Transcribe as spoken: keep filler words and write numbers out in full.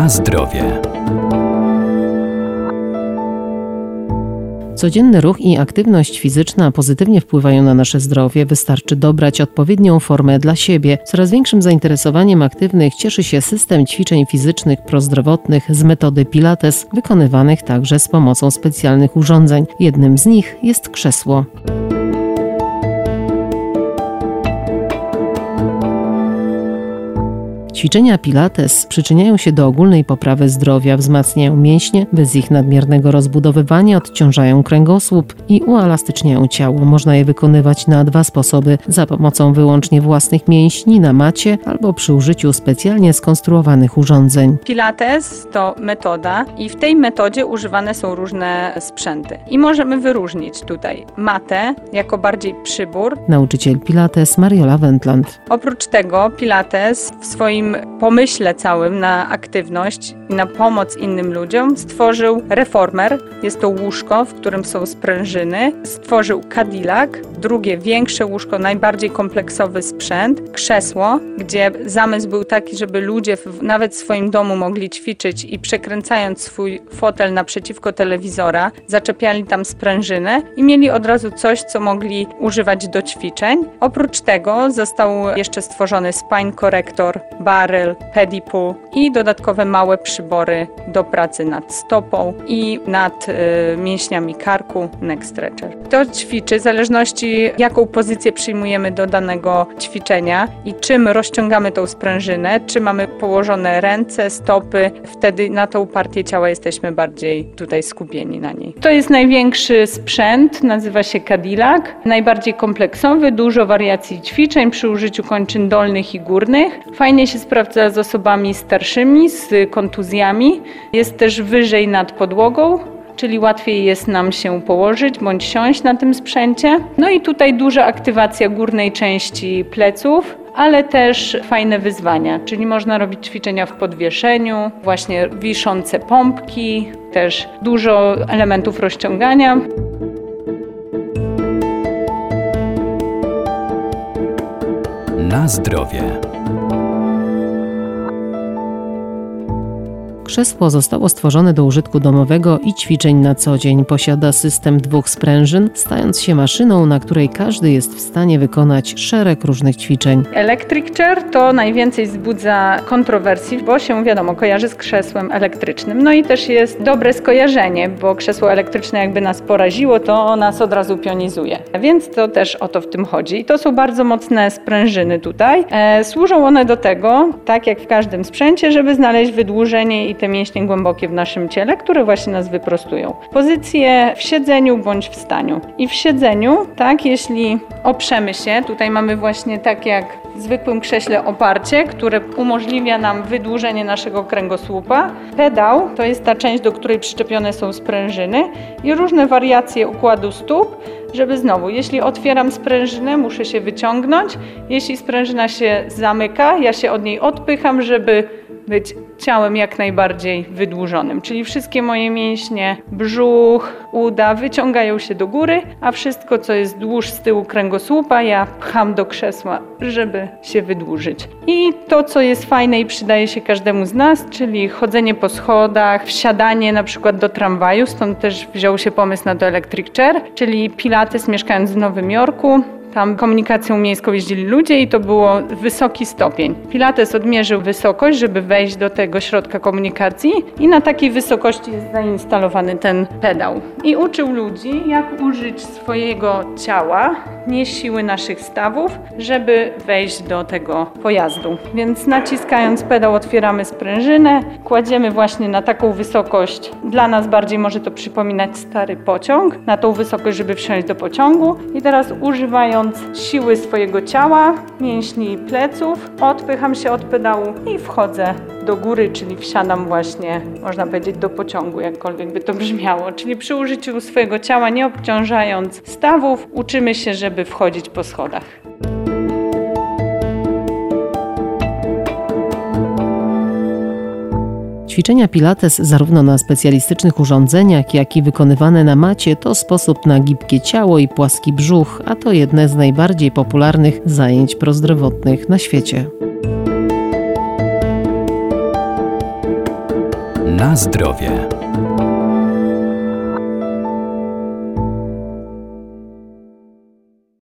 Na zdrowie. Codzienny ruch i aktywność fizyczna pozytywnie wpływają na nasze zdrowie. Wystarczy dobrać odpowiednią formę dla siebie. Coraz większym zainteresowaniem aktywnych cieszy się system ćwiczeń fizycznych prozdrowotnych z metody Pilates, wykonywanych także z pomocą specjalnych urządzeń. Jednym z nich jest krzesło. Ćwiczenia Pilates przyczyniają się do ogólnej poprawy zdrowia, wzmacniają mięśnie, bez ich nadmiernego rozbudowywania odciążają kręgosłup i uelastyczniają ciało. Można je wykonywać na dwa sposoby: za pomocą wyłącznie własnych mięśni na macie albo przy użyciu specjalnie skonstruowanych urządzeń. Pilates to metoda i w tej metodzie używane są różne sprzęty. I możemy wyróżnić tutaj matę jako bardziej przybór. Nauczyciel Pilates Mariola Wendland. Oprócz tego Pilates w swoim pomyśle całym na aktywność i na pomoc innym ludziom stworzył reformer. Jest to łóżko, w którym są sprężyny. Stworzył Cadillac, drugie większe łóżko, najbardziej kompleksowy sprzęt. Krzesło, gdzie zamysł był taki, żeby ludzie w, nawet w swoim domu mogli ćwiczyć i przekręcając swój fotel naprzeciwko telewizora, zaczepiali tam sprężynę i mieli od razu coś, co mogli używać do ćwiczeń. Oprócz tego został jeszcze stworzony spine corrector, baryl, pedipool i dodatkowe małe przybory do pracy nad stopą i nad y, mięśniami karku, neck stretcher. To ćwiczy w zależności, jaką pozycję przyjmujemy do danego ćwiczenia i czym rozciągamy tą sprężynę, czy mamy położone ręce, stopy, wtedy na tą partię ciała jesteśmy bardziej tutaj skupieni na niej. To jest największy sprzęt, nazywa się Cadillac, najbardziej kompleksowy, dużo wariacji ćwiczeń przy użyciu kończyn dolnych i górnych. Fajnie się sprawdza z osobami starszymi, z kontuzjami. Jest też wyżej nad podłogą, czyli łatwiej jest nam się położyć bądź siąść na tym sprzęcie. No i tutaj duża aktywacja górnej części pleców, ale też fajne wyzwania, czyli można robić ćwiczenia w podwieszeniu, właśnie wiszące pompki, też dużo elementów rozciągania. Na zdrowie. Krzesło zostało stworzone do użytku domowego i ćwiczeń na co dzień. Posiada system dwóch sprężyn, stając się maszyną, na której każdy jest w stanie wykonać szereg różnych ćwiczeń. Electric chair to najwięcej wzbudza kontrowersji, bo się, wiadomo, kojarzy z krzesłem elektrycznym. No i też jest dobre skojarzenie, bo krzesło elektryczne jakby nas poraziło, to nas od razu pionizuje. Więc to też o to w tym chodzi. I to są bardzo mocne sprężyny tutaj. E, służą one do tego, tak jak w każdym sprzęcie, żeby znaleźć wydłużenie i te mięśnie głębokie w naszym ciele, które właśnie nas wyprostują. Pozycje w siedzeniu bądź w staniu. I w siedzeniu, tak, jeśli oprzemy się, tutaj mamy właśnie tak jak w zwykłym krześle oparcie, które umożliwia nam wydłużenie naszego kręgosłupa. Pedał to jest ta część, do której przyczepione są sprężyny i różne wariacje układu stóp, żeby znowu, jeśli otwieram sprężynę, muszę się wyciągnąć. Jeśli sprężyna się zamyka, ja się od niej odpycham, żeby być ciałem jak najbardziej wydłużonym. Czyli wszystkie moje mięśnie, brzuch, uda wyciągają się do góry, a wszystko, co jest wzdłuż z tyłu kręgosłupa, ja pcham do krzesła, żeby się wydłużyć. I to, co jest fajne i przydaje się każdemu z nas, czyli chodzenie po schodach, wsiadanie na przykład do tramwaju, stąd też wziął się pomysł na to Electric Chair, czyli Pilates, mieszkając w Nowym Jorku. Tam komunikacją miejską jeździli ludzie i to było wysoki stopień. Pilates odmierzył wysokość, żeby wejść do tego środka komunikacji i na takiej wysokości jest zainstalowany ten pedał. I uczył ludzi, jak użyć swojego ciała, nie siły naszych stawów, żeby wejść do tego pojazdu. Więc naciskając pedał otwieramy sprężynę, kładziemy właśnie na taką wysokość. Dla nas bardziej może to przypominać stary pociąg, na tą wysokość, żeby wsiąść do pociągu. I teraz używając siły swojego ciała, mięśni pleców, odpycham się od pedału i wchodzę do góry, czyli wsiadam właśnie, można powiedzieć, do pociągu, jakkolwiek by to brzmiało. Czyli przy użyciu swojego ciała, nie obciążając stawów, uczymy się, żeby wchodzić po schodach. Ćwiczenia Pilates zarówno na specjalistycznych urządzeniach, jak i wykonywane na macie to sposób na gibkie ciało i płaski brzuch, a to jedne z najbardziej popularnych zajęć prozdrowotnych na świecie. Na zdrowie.